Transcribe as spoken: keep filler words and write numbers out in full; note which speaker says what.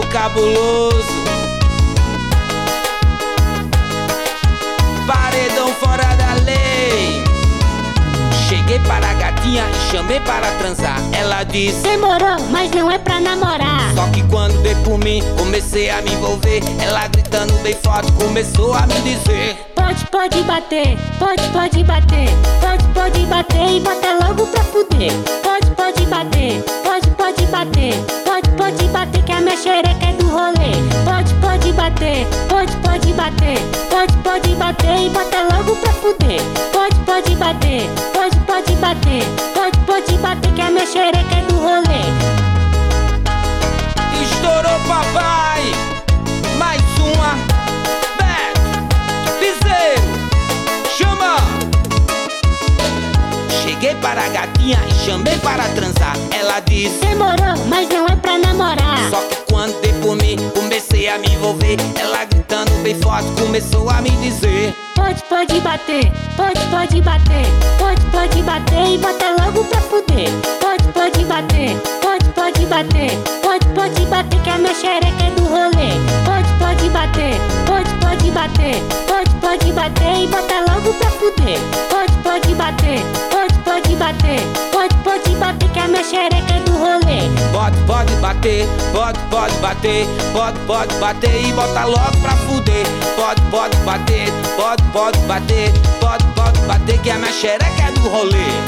Speaker 1: cabuloso. Paredão fora da lei. Cheguei para a gatinha e chamei para transar. Ela disse:
Speaker 2: demorou, mas não é pra namorar.
Speaker 1: Só que quando dei por mim, comecei a me envolver. Ela gritando bem forte, começou a me dizer:
Speaker 2: pode, pode bater, pode, pode bater, pode, pode bater e bota logo pra fuder. Pode, pode bater, pode, pode bater, pode, pode bater que a minha xereca é do rolê. Pode, pode bater, pode, pode bater, pode, pode bater e bota logo pra fuder. Pode, pode bater, pode, pode bater, pode, pode bater que a minha xereca é do rolê.
Speaker 1: Estourou, papai! Mais uma! Beto! Piseiro! Chama! Cheguei para a gatinha e chamei para transar. Ela disse:
Speaker 2: demorou, mas não é pra namorar.
Speaker 1: Só que quando dei por mim, comecei a me envolver. Ela gritando bem forte, começou a me dizer:
Speaker 2: pode, pode bater, pode, pode bater, pode, pode bater e bota logo pra fuder. Pode, pode bater, pode, pode bater, pode, pode bater que a minha xereca é do rolê. Pode, pode bater, pode, pode bater, pode, pode bater e bota logo pra fuder. Pode, pode bater, pode, pode bater, pode, pode bater que a minha xereca é do rolê.
Speaker 1: Pode, pode bater, pode, pode bater, pode, pode bater e bota logo pra fuder. Pode, pode bater, pode, pode bater, pode, pode bater que a minha xereca é do rolê.